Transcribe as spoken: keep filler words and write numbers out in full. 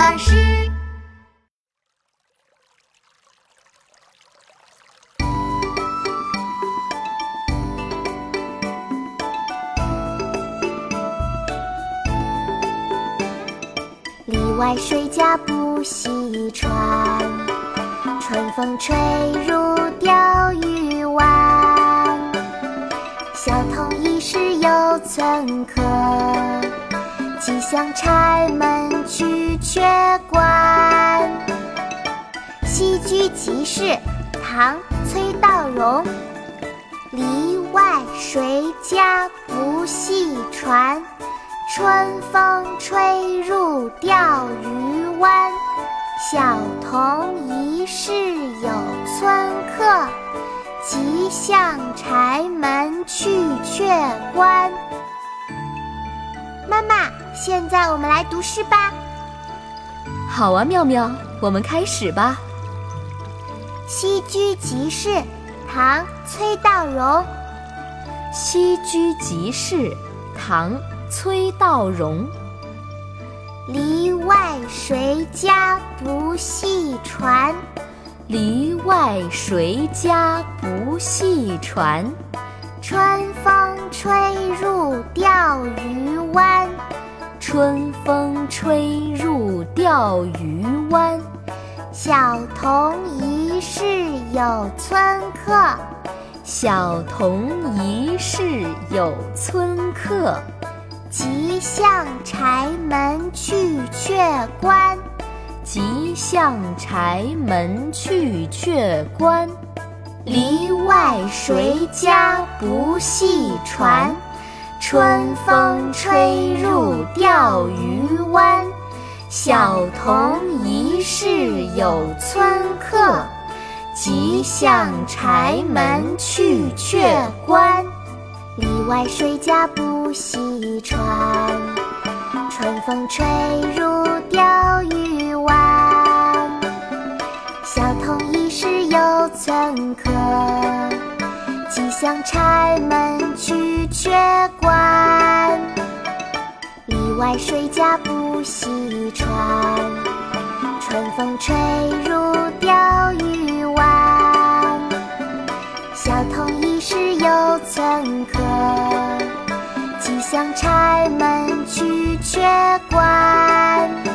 老师。 里外水家不细船，春风吹入钓鱼湾。小童一时有寸客，即向柴门去却关。戏居集市，唐·崔道融。里外谁家不系船，春风吹入钓鱼湾。小童一时有寸客，即向柴门去却关。妈妈，现在我们来读诗吧。 好啊，妙妙，我们开始吧。 戏居集市，唐·崔道融。 戏居集市，唐·崔道融。 里外谁家不系船， 里外谁家不系船， 春风吹入钓鱼湾。 春风吹入钓鱼湾。 小童一时有寸客， 小童一时有寸客， 即向柴门去却关。 即向柴门去却关。 里外谁家不系船，春风吹入钓鱼湾。小童一时有寸客，即向柴门去却关。里外谁家不系船，春风吹入钓鱼湾。小童一时有寸客，即向柴门去却关。里外谁家不系船，春风吹入钓鱼湾。小童一时有寸客，即向柴门去却关。